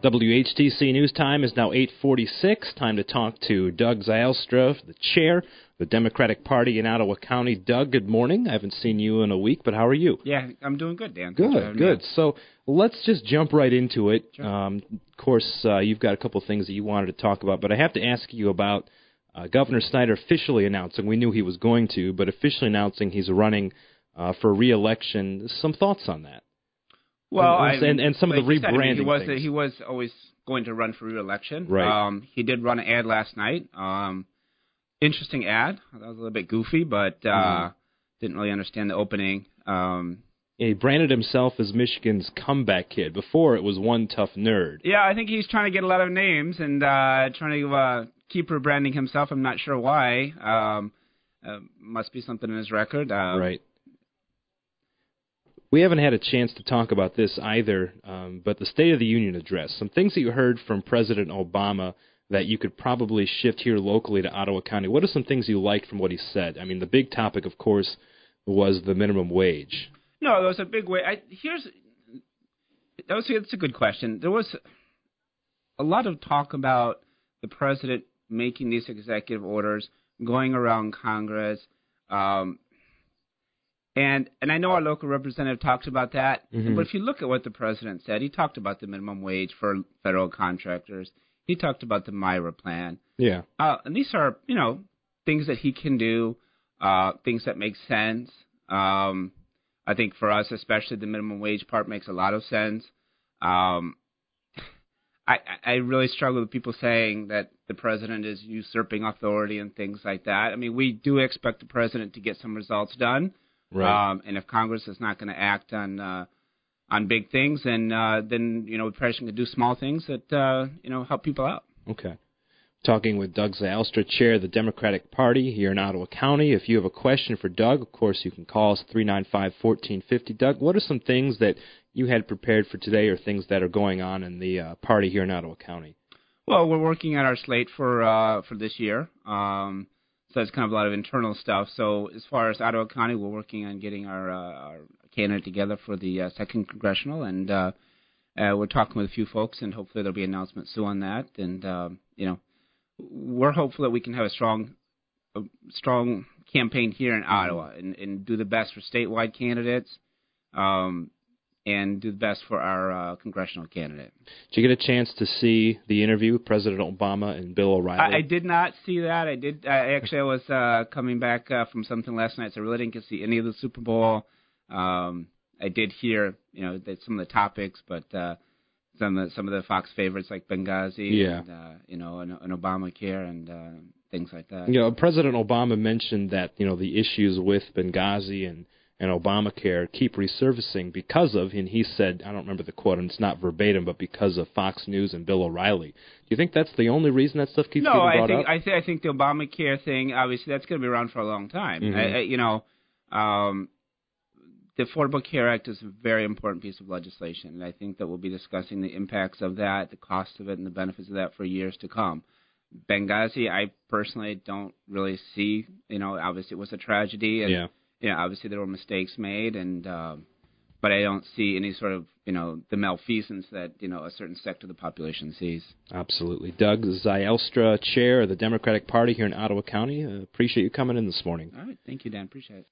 WHTC News Time is now 8:46. Time to talk to Doug Zylstra, the chair of the Democratic Party in Ottawa County. Doug, good morning. I haven't seen you in a week, but how are you? Yeah, I'm doing good, Dan. Good. So let's just jump right into it. Sure. Of course, you've got a couple of things that you wanted to talk about, but I have to ask you about Governor Snyder officially announcing, we knew he was going to, but officially announcing he's running for re-election. Some thoughts on that? Well, and some of the rebranding things. He was always going to run for re-election. Right. He did run an ad last night. Interesting ad. That was a little bit goofy, but didn't really understand the opening. He branded himself as Michigan's comeback kid. Before, it was one tough nerd. Yeah, I think he's trying to get a lot of names and trying to keep rebranding himself. I'm not sure why. Must be something in his record. Right. We haven't had a chance to talk about this either, but the State of the Union address, some things that you heard from President Obama that you could probably shift here locally to Ottawa County. What are some things you liked from what he said? I mean, the big topic, of course, was the minimum wage. No, there was a big wage. That's a good question. There was a lot of talk about the president making these executive orders, going around Congress, And I know our local representative talked about that, but if you look at what the president said, he talked about the minimum wage for federal contractors. He talked about the MIRA plan. Yeah. And these are, things that he can do, things that make sense. I think for us, especially the minimum wage part makes a lot of sense. I really struggle with people saying that the president is usurping authority and things like that. I mean, we do expect the president to get some results done. Right. And if Congress is not going to act on big things, then the president can do small things that help people out. Okay. Talking with Doug Zylstra, chair of the Democratic Party here in Ottawa County. If you have a question for Doug, of course, you can call us 395-1450. Doug, what are some things that you had prepared for today, or things that are going on in the party here in Ottawa County? Well, we're working on our slate for this year. So it's kind of a lot of internal stuff. So as far as Ottawa County, we're working on getting our candidate together for the 2nd Congressional, and we're talking with a few folks, and hopefully there'll be announcements soon on that. And, we're hopeful that we can have a strong campaign here in Ottawa and do the best for statewide candidates and do the best for our congressional candidate. Did you get a chance to see the interview with President Obama and Bill O'Reilly? I did not see that. I was coming back from something last night, so I really didn't get to see any of the Super Bowl. I did hear, that some of the topics, but some of the Fox favorites like Benghazi, and Obamacare and things like that. President Obama mentioned that the issues with Benghazi and Obamacare keep resurfacing because of, and he said, I don't remember the quote, and it's not verbatim, but because of Fox News and Bill O'Reilly. Do you think that's the only reason that stuff keeps getting brought up? I think the Obamacare thing, obviously, that's going to be around for a long time. The Affordable Care Act is a very important piece of legislation, and I think that we'll be discussing the impacts of that, the cost of it, and the benefits of that for years to come. Benghazi, I personally don't really see, obviously it was a tragedy, and obviously there were mistakes made, and but I don't see any sort of, the malfeasance that, a certain sector of the population sees. Absolutely. Doug Zylstra, chair of the Democratic Party here in Ottawa County. Appreciate you coming in this morning. All right. Thank you, Dan. Appreciate it.